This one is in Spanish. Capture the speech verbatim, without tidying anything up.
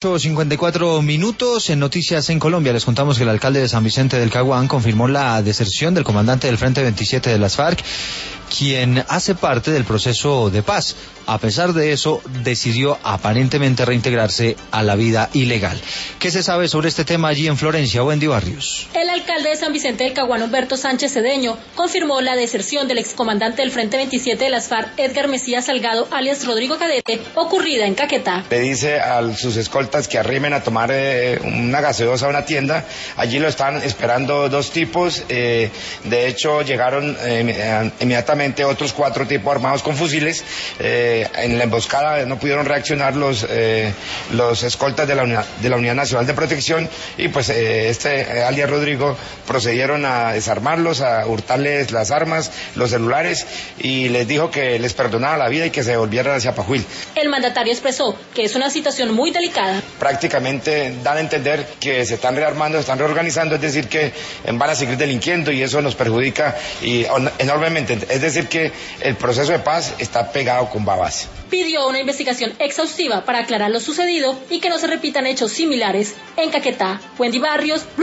cincuenta y cuatro minutos. En Noticias en Colombia les contamos que el alcalde de San Vicente del Caguán confirmó la deserción del comandante del Frente veintisiete de las FARC, quien hace parte del proceso de paz. A pesar de eso, decidió aparentemente reintegrarse a la vida ilegal. ¿Qué se sabe sobre este tema allí en Florencia? Wendy Barrios. El alcalde de San Vicente del Caguán, Humberto Sánchez Cedeño, confirmó la deserción del excomandante del Frente veintisiete de las FARC, Edgar Mesías Salgado, alias Rodrigo Cadete, ocurrida en Caquetá. Le dice a sus escoltas que arrimen a tomar eh, una gaseosa a una tienda. Allí lo estaban esperando dos tipos. Eh, de hecho, llegaron eh, inmediatamente otros cuatro tipos armados con fusiles. Eh, en la emboscada no pudieron reaccionar los eh, los escoltas de la, Unidad, de la Unidad Nacional de Protección y pues eh, este eh, alias Rodrigo procedieron a desarmarlos, a hurtarles las armas, los celulares y les dijo que les perdonaba la vida y que se volvieran hacia Pajuil. El mandatario expresó que es una situación muy delicada. Prácticamente dan a entender que se están rearmando, se están reorganizando, es decir que van a seguir delinquiendo y eso nos perjudica y enormemente. Es decir que el proceso de paz está pegado con babas. Pidió una investigación exhaustiva para aclarar lo sucedido y que no se repitan hechos similares en Caquetá. Wendy Barrios.